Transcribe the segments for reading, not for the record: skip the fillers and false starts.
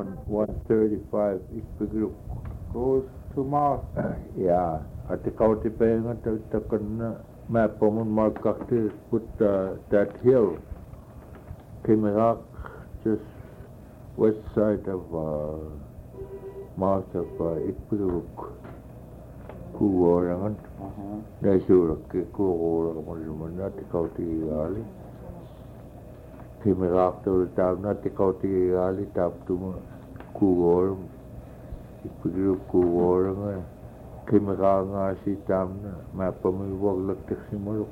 135 Ikpigrup. Goes to Mouth. Yeah, at the county paying at the map on Mark put that hill. Kimirak, just west side of mouth of Ikpigrup. Kuorangan. Nesura Kuorangan, not the county early. Kimirak to the town, not the county early, tap to Kuoram. Ikpigrup Kuorangan. Kimirak nga si tam na mapamiwag lagtik si Maruk.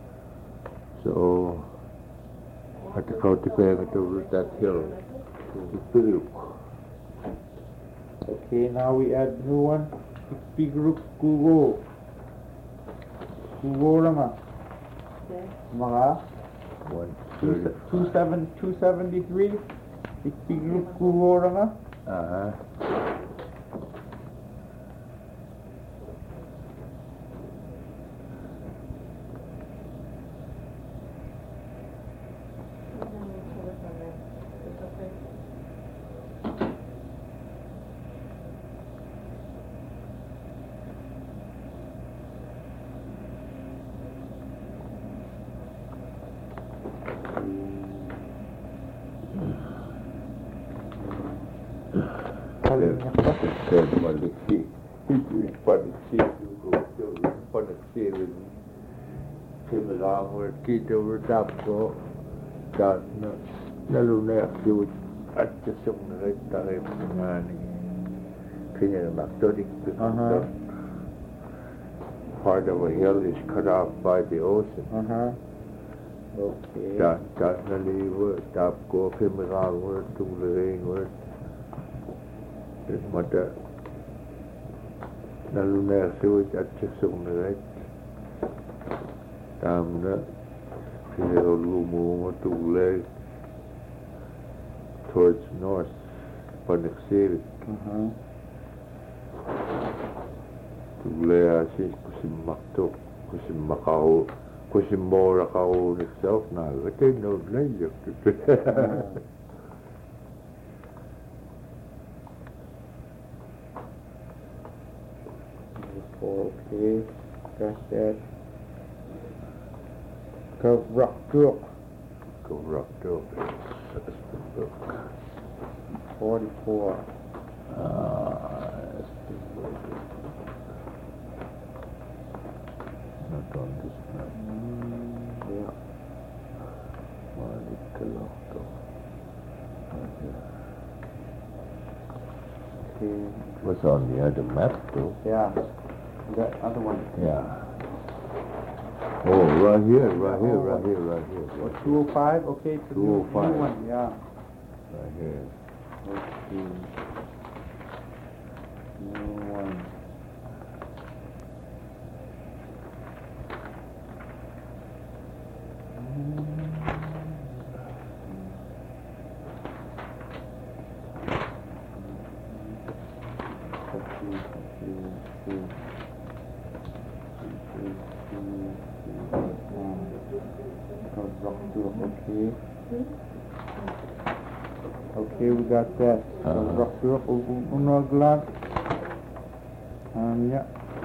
So, at the county paying to that hill. Ikpigrup. Okay, now we add new one. Ikpigrup Kugo. Kugorama. Mga 273. Ikpigrup Kugorama. Kita berdap ko dan nalunak di at sesung na tayo ngani kanya na maktodik. Part of a hill is cut off by the ocean. Okay. Dat naliwa tap ko kimirang word tungling word. Mata nalunak di at sesung na tam na lumo to towards north, Panaxiri. To asi kusim makto, kusim Macau, kusim mora kao itself now. But they know later. Okay, got that. Kavraktuk. 44. Not on this map. Yeah. Okay. What's on the other map too? Yeah. That other one. Yeah. Oh, right here. What, 205? Okay, it's a 205. new one, yeah. Right here. Let's see. New one. Okay, we got that. Unaglag. Yeah.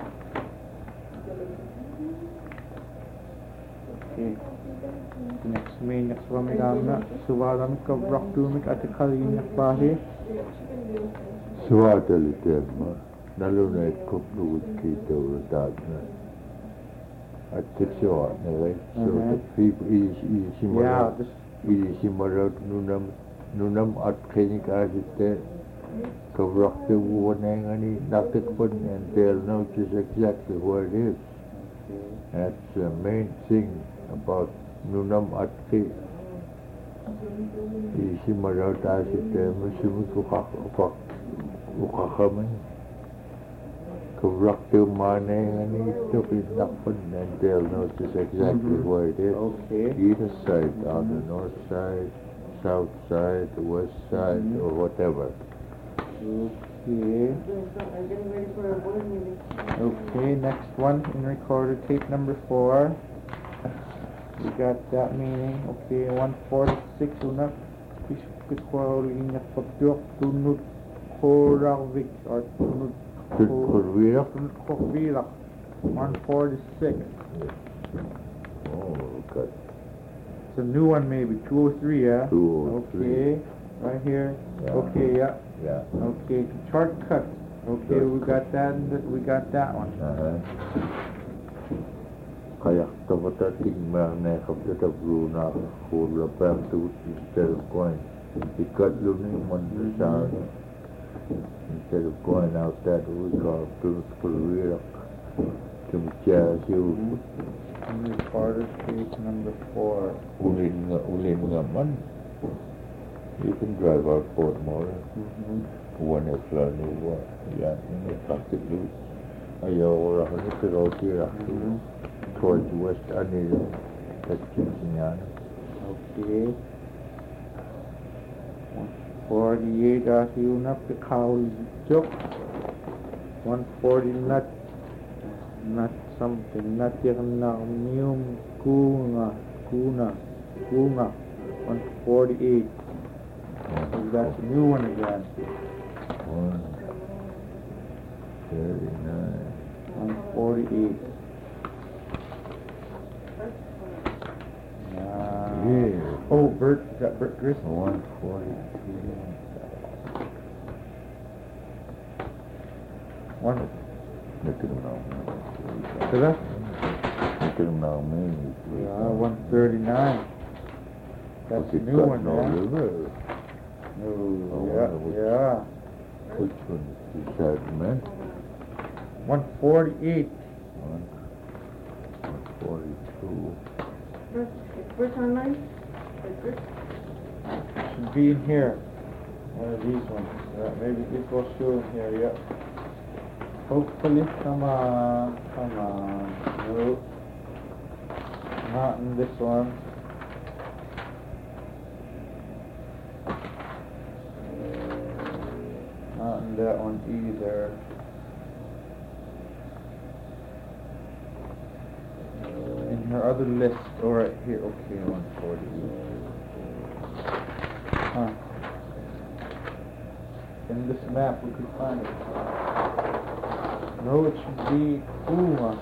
Okay. Next one we got na. Suwadam ka raktumik at kalin yakbahi. Suwadalitem. Nalunay kupluwid kita uratad na. At tiksyo right? So the people is marot nunam at klinik asite kavrak the warning any natikpun and they'll know just exactly what it is. That's the main thing about nunam at ki is marot asite musimi ukakaman. Rock to money and he's stupid nothing and they'll know just exactly where it is. Okay. Either side, on the north side, south side, the west side, or whatever. Okay. Okay, next one in recorded tape number 4. We got that meaning. Okay, 146 unat. Piskutkualinnerpaptuaq tunnut Korarvik or tunnut Korvirak? Tunnut Korvirak 146. Oh, good. It's a new one maybe, 203, yeah? 203. Okay, right here. Yeah. Okay, yeah. Yeah. Okay, shortcut. Okay, we got that. We got that one. Kayak tawata tingmane kapta bruna kula pamtu instead of going. Ikat luning mandasar instead of going out that we call to Korea. Kimchasu. Part page number 4. Ulin ngaman. You can drive out Portmore. One is learning what. Yeah, practically. Ayaw orang ni terukir towards west Anil. Kecil Okay. 148 Asiunap the cow joke. 140 not something, not Tirnamium Kuna 148. So that's a new one again. 139. 148. Yeah. Oh, Bert, is that Bert Grissom? 143. One. Look at him now. Did I? Look at him now, man. Yeah, 139. That's a new one, no man. river. Yeah. Which one is that, man? 148. 142. Where's online? Should be in here. One of these ones. Maybe this will show in here, yeah. Hopefully, come on. No. Not in this one. Not in that one either. In her other list, or right here, okay, 140. Huh. In this map we could find it. No, it should be Kuma.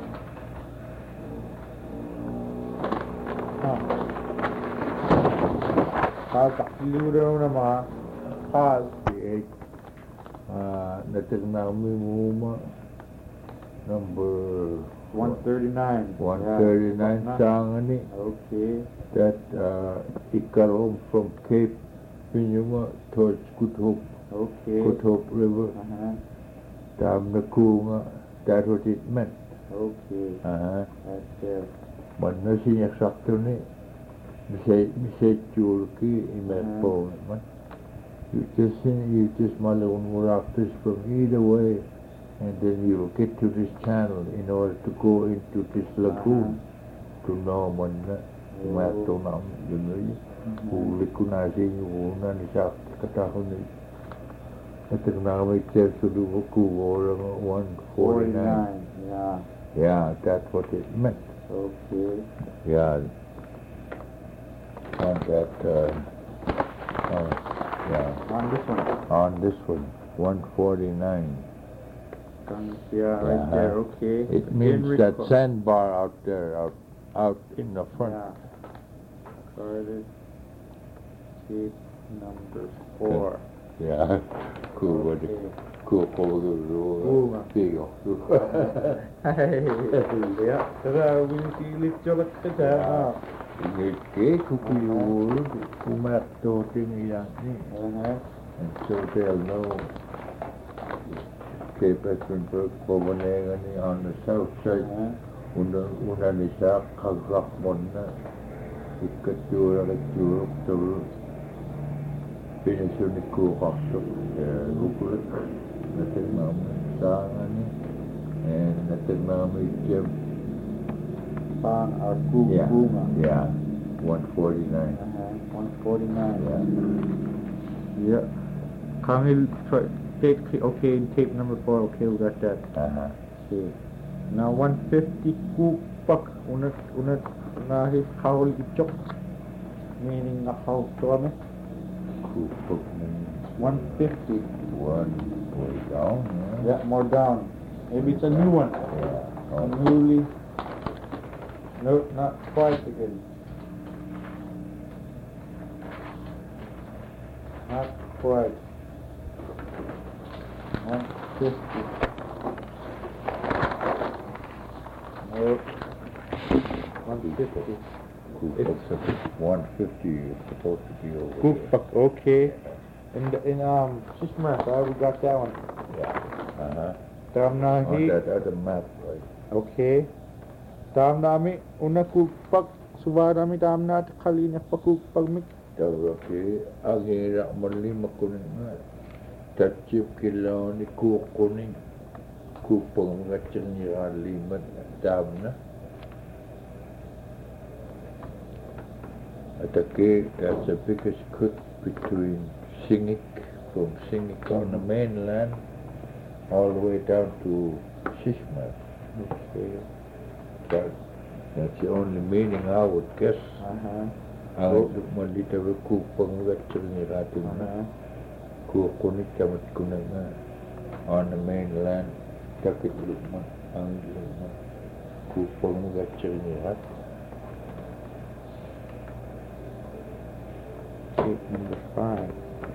Kakakiliw naman. Kaz. Natignamin mo number 139. 139 Yeah. Sangani. Okay. That Ikarom from Cape Pinuma towards Good Hope. Okay. Good Hope River. Tam Nakunga. That what it meant. Okay. That's there. Man nasinya sakto ni. Misay chulki imerpo man. You just malun muraktis from either way, and then you will get to this channel in order to go into this lagoon to know man na mato nam yun uli ko na sa inyo una ni sa katahon ni at namin tell to do ko orang 149. Yeah, that's what it meant. Okay. Yeah. And that yeah. On this one. 149. Yeah, right there, okay. It means that sandbar out there, out in the front. Yeah. Carded tape number 4. Yeah. Cool. Okay. Cool. Yeah. Tara, winipilit jogot ka dyan. Ngeke kukuyul kumakto ting iyan ni. And so they'll know Cape Espenberg Pobanegani on the south side. Una ni sa kagrakmon na ikatura turu pinisun ni kukakso rukulik natin namin sa ngani and natin namin Jim Pang or Bunga. Yeah, 149. 149. Yeah. Kangil, tape, okay, tape number 4, okay, we got that. Okay. Now 150 kupak, unat, nahis kaul ichok, meaning nakaw to kami. Kupag 150. one way down, Yeah, more down. Maybe it's a new one. Yeah. A newly. No, not quite again. Not quite. 150. Nope. 150. Kupag 150 is supposed to be over Kupak, okay. In Shishmarth, we got that one. there. Yeah. On Tamnahi, that other map, right? okay. Tamnami, una kupak, suvarami tamnat kalina pakupag mik. Okay. Ang hirap malima ko nga. Tatchip kilaw ni kukunin. Kupang mga tsanira liman dam na. At okay, that's the biggest cut between Singik, from Singik on the mainland, all the way down to Shishmarth. Okay. That's the only meaning I would guess. Ang malita wa kupang mga tsanira na. Kukunin tamat ko na nga. On the mainland, takit lukman, ang lukman. Kupang mga tsanira. Tape number 5.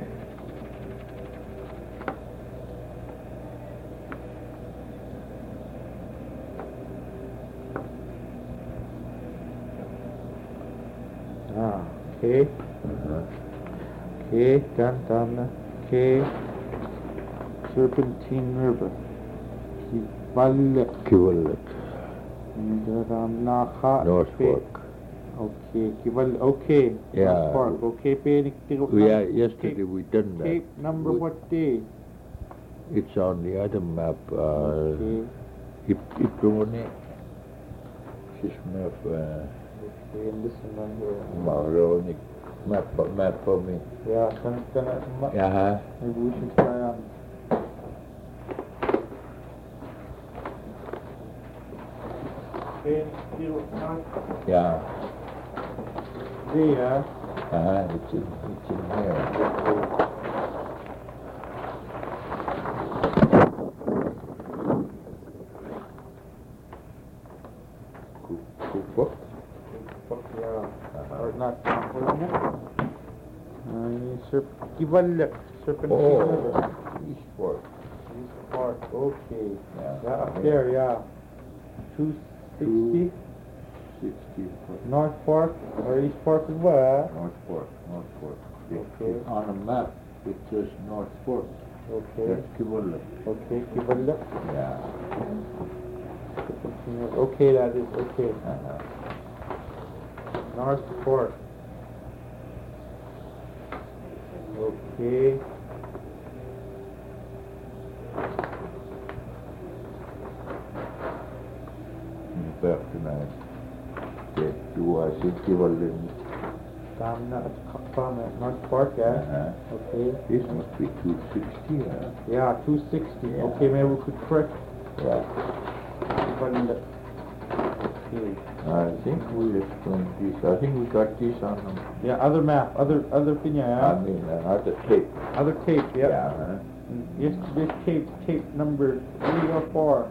Okay. Okay, done. Okay. Serpentine River. Kivalak. North Fork. Okay, okay. Yeah. North Fork. Okay, Yeah, yesterday we done that. Tape number what day? It's on the other map. Okay. Ipone. Shishmarth. Okay, and this one here. Maronik. Map for me. Yeah, Yeah. maybe we should try on. Okay, Yeah. there. It's in here. Kupok. Or not. Serpentine River. East Fork. East Park, okay. Yeah. Yeah, up there, yeah. 260. 60. North Fork or East Fork as well. North Fork. Okay. On a map, it says North Fork. Okay. That's Kivalak. Okay, Kivalak. Yeah. Okay, that is okay. North Fork. Okay. Back tonight. You are Kivalak. North Fork, yeah. Okay. This must be 260, huh? Yeah, 260. Yeah. Okay, maybe we could correct. Yeah. Okay. I think we explained this. I think we got this on them. Yeah, other map, other thing, yeah. I mean, other tape. Other tape, yeah. Yeah. Yes, this tape number 3 or 4.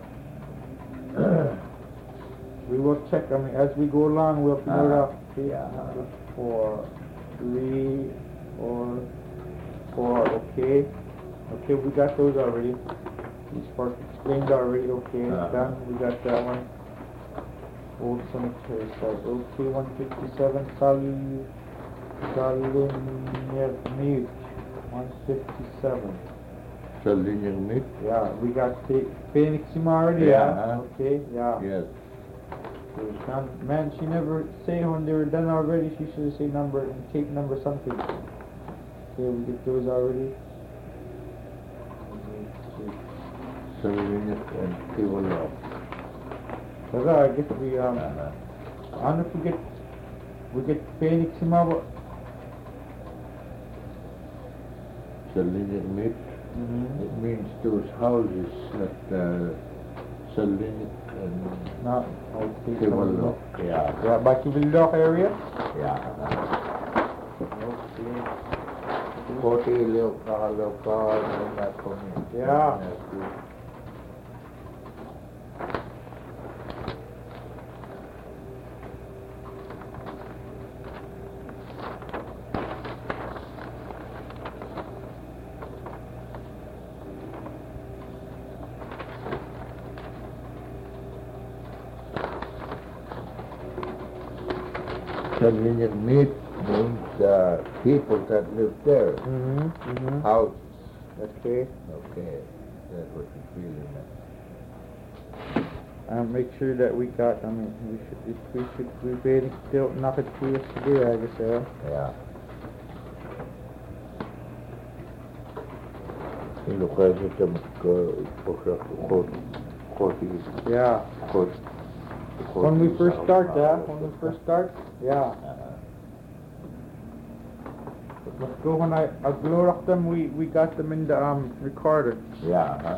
We will check. I mean, as we go along, we'll figure it out. Tape number 4, 3, or 4. Okay. Okay, we got those already. These parts explained already. Okay, done. We got that one. Old cemetery site. Okay, 157. Salinyer Mute. 157. Salinyer Mute? Yeah, we got the Phoenix already. Yeah. Okay, yeah. Yes. Man, she never say when they were done already. She should have say number and tape number something. Okay, we get those already. Salinyer and Kivalak. So I guess we I don't know if we get Phoenix Maba. Salinyer Mute? It means those houses that Salinyer and No, okay. Kivalak. Yeah. Yeah, by Kivalak area. Yeah. Okay. kotiin leukaa mennä kun Jaa. Convenient meat means people that live there. House. Okay. Okay. That's what you feeling now. Make sure that we got, we better still knock it to yesterday, I guess, Yeah. Ilokaiset Yeah. When we first start, yeah. Let's go when I load up them, we got them in the recorder. Yeah.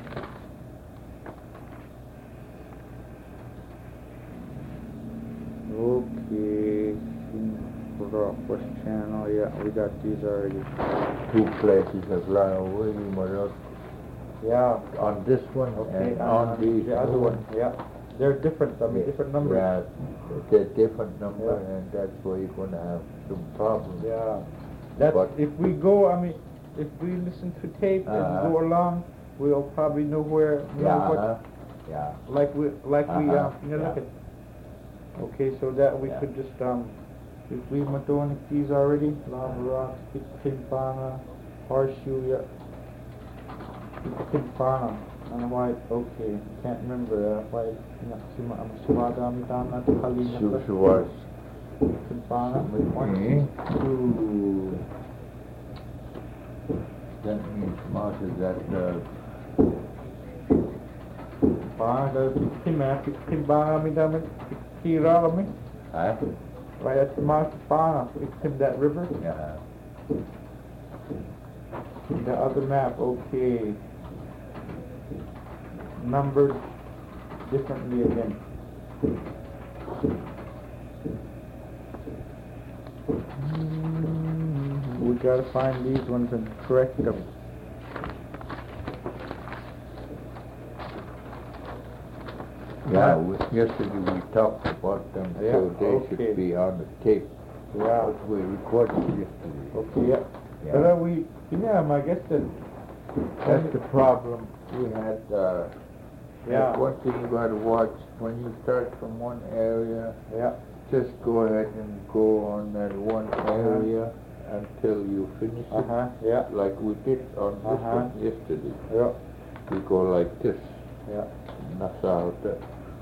Okay. First channel, yeah, we got these already. 2 places of line away, Yeah. on this one Okay, and on these the other one, yeah. They're different, different numbers. Yeah, they're different number, Yeah. and that's where you're gonna have some problems. Yeah. That's, But- if we go, if we listen to tape and go along, we'll probably know where, what, Yeah. like we, look Yeah. at. Okay, so that we could just, if we went doing these already, Lava Rocks, Pimpana, Horseshoe, yeah. Pimpana, and why, okay, can't remember, why, Sure. Pimpana, 1, 2, That means most of that, Pimpana, Pimpana, Kira, right at the mouth of Pimpana, it's that river. Yeah. The other map, okay. Numbered differently again. We gotta find these ones and correct them. Yeah, yesterday we talked about them, Yeah, so they okay. should be on the tape. Yeah. What we recorded yesterday. Okay, yeah. Yeah. But I guess that That's the problem. We had, Yeah. one thing you gotta watch, when you start from one area, yeah. just go ahead and go on that one area until you finish it, Yeah. like we did on this one yesterday. Yeah. We go like this, Yeah. nasa hotel.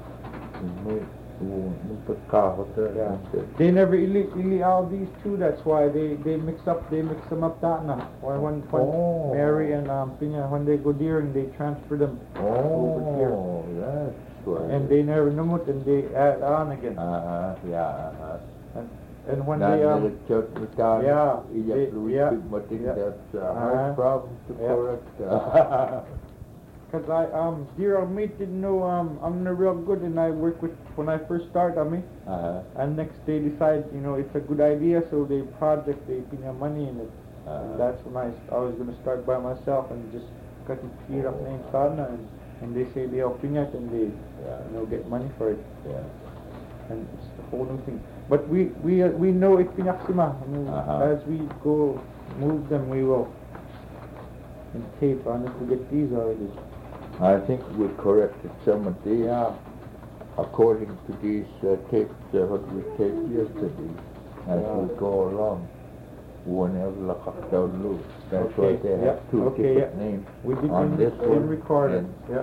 Yeah. They never elite all these two. That's why they mix them up that now. When Oh. Mary and when they go there and they transfer them over here. Oh, that's right. And they never know it and they add on again. Yeah. And when Now, they the church without yeah, yeah. That's a hard problem to correct. Cause dear old mate didn't know I'm not real good and I work with when I first start and next they decide it's a good idea, so they put their money in it. And that's when I was gonna start by myself and just got to clear up names and they say they help it and they get money for it. Yeah. And it's a whole new thing. But we know it's Pinaxima. As we go move them we will. And tape on if we get these already. I think we corrected some of these. Yeah. According to these tapes, what we taped yesterday, as we go along, whenever loose. That's why they have two different names. We did on this one recorded. and- Yeah.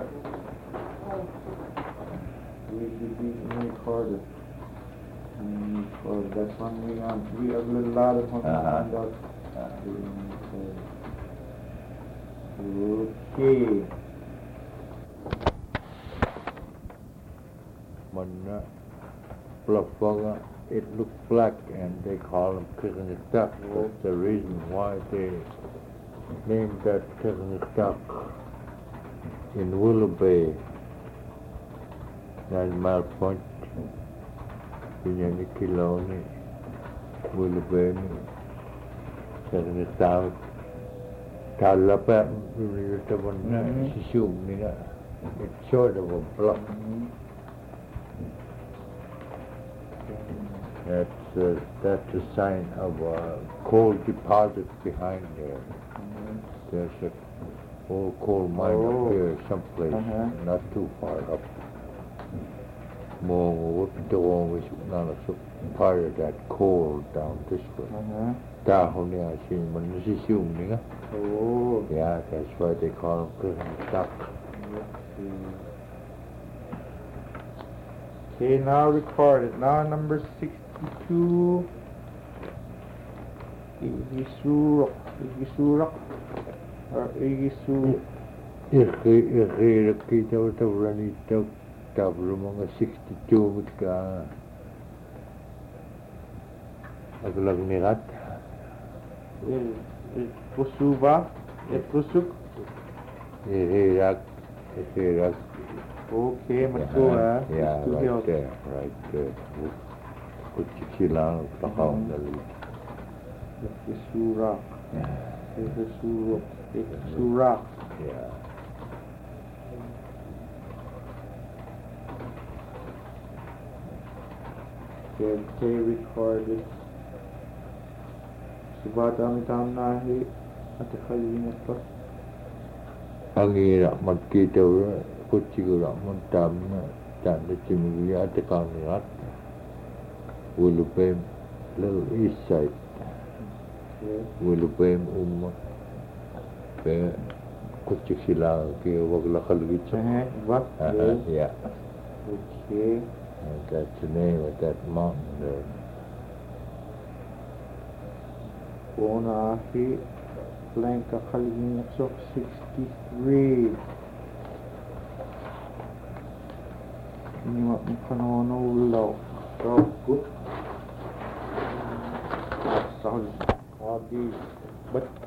We did these in recorded. That's when we have a little lot of when we find out. Okay. When it looks black and they call them Kirtan duck. That's the reason why they named that Kirtan duck in Willow Bay, 9 Mile Point, Pinyani Kiloni, Willow Bay. Ternyata Talapa it's sort of a bluff. That's a sign of a coal deposit behind there. There's a old coal mine up here someplace, not too far up. More was not a part of that coal down this way. Down here, I see one. Oh. Yeah, that's why they call them duck. Okay, now recorded. Now number 62. Igisurok. Or Igisu. Kita ranito tablo mga 62 ka. Aglag nirat. Pusuba. Pusuk. Ihirak. Okay, Matua. Yeah, right there. Kuchikilang pakawang dali. Isurak. Isurak. Yeah. Okay, recorded. Subadami-tam nahi at kalingat pa. Ang hirap magkita kuchigura muntam na tanda chimugya at kanirat. Ulupem little east side. Ulupem pe kuchik sila kaya wag lakalugit sa. What? Yeah. Okay. And that's the name of that mountain there. Bonahi, Blanca Kalingatsok 63. Ini makanono ulo. So good. Sorry. But